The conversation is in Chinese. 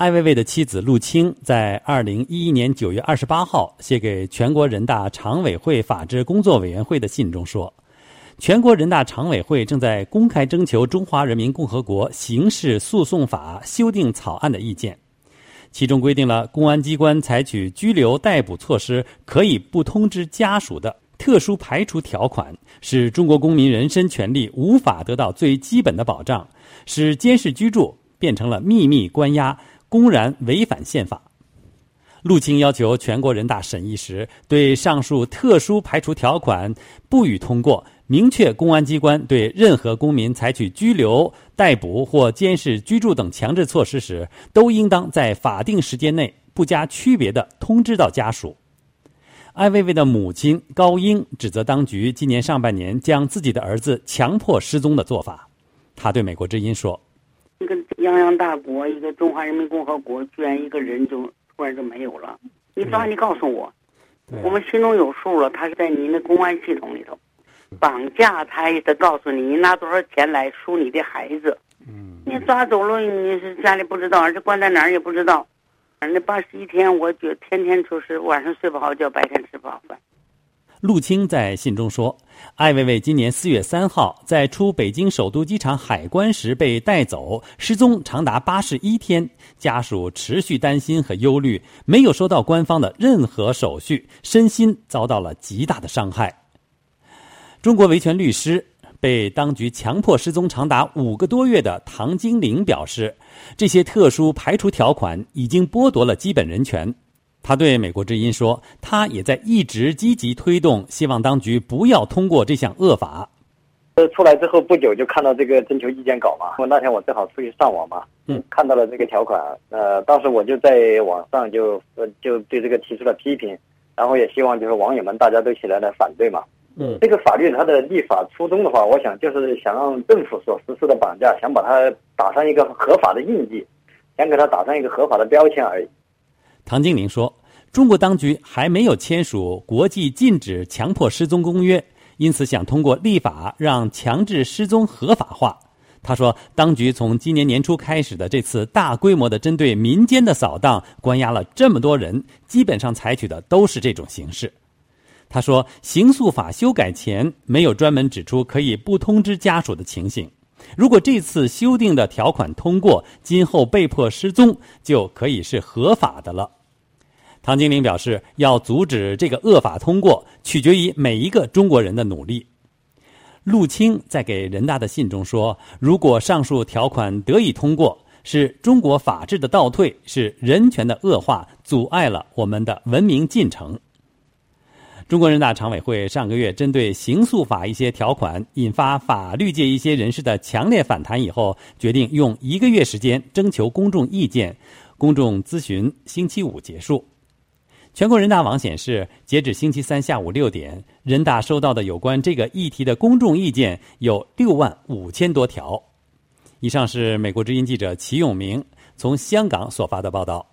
艾未未的妻子陆清在2011年9月28号写给全国人大常委会法制工作委员会的信中说，全国人大常委会正在公开征求中华人民共和国刑事诉讼法修订草案的意见，其中规定了公安机关采取拘留逮捕措施可以不通知家属的特殊排除条款，使中国公民人身权利无法得到最基本的保障，使监视居住变成了秘密关押，公然违反宪法。陆清要求全国人大审议时对上述特殊排除条款不予通过，明确公安机关对任何公民采取拘留、逮捕或监视居住等强制措施时，都应当在法定时间内不加区别地通知到家属。艾未未的母亲高英指责当局今年上半年将自己的儿子强迫失踪的做法。他对美国之音说， 一个泱泱大国，一个中华人民共和国，居然一个人就突然就没有了。你告诉我，我们心中有数了。他是在您的公安系统里头绑架，他也得告诉你拿多少钱来赎你的孩子。你抓走了，你是家里不知道，而且关在哪儿也不知道。那81天，我觉得天天就是晚上睡不好觉，白天吃不好饭。 陆清在信中说，艾未未今年4月3号在出北京首都机场海关时被带走，失踪长达81天，家属持续担心和忧虑，没有收到官方的任何手续，身心遭到了极大的伤害。中国维权律师被当局强迫失踪长达5个多月的唐金玲表示，这些特殊排除条款已经剥夺了基本人权。他对美国之音说，他也在一直积极推动，希望当局不要通过这项恶法。 出来之后不久就看到这个征求意见稿嘛，那天我正好出去上网嘛，看到了这个条款，当时我就在网上就对这个提出了批评，然后也希望就是网友们大家都起来反对嘛。这个法律它的立法初衷的话，我想就是想让政府所实施的绑架，想把它打上一个合法的印记，想给它打上一个合法的标签而已。 唐金玲说，中国当局还没有签署国际禁止强迫失踪公约，因此想通过立法让强制失踪合法化。他说，当局从今年年初开始的这次大规模的针对民间的扫荡，关押了这么多人，基本上采取的都是这种形式。他说，刑诉法修改前没有专门指出可以不通知家属的情形，如果这次修订的条款通过，今后被迫失踪就可以是合法的了。唐金玲表示，要阻止这个恶法通过，取决于每一个中国人的努力。陆清在给人大的信中说，如果上述条款得以通过，是中国法治的倒退，是人权的恶化，阻碍了我们的文明进程。中国人大常委会上个月针对刑诉法一些条款引发法律界一些人士的强烈反弹以后，决定用1个月时间征求公众意见，公众咨询星期5结束。全国人大网显示，截止星期3下午6点，人大收到的有关这个议题的公众意见有65000多条。以上是美国之音记者齐永明从香港所发的报道。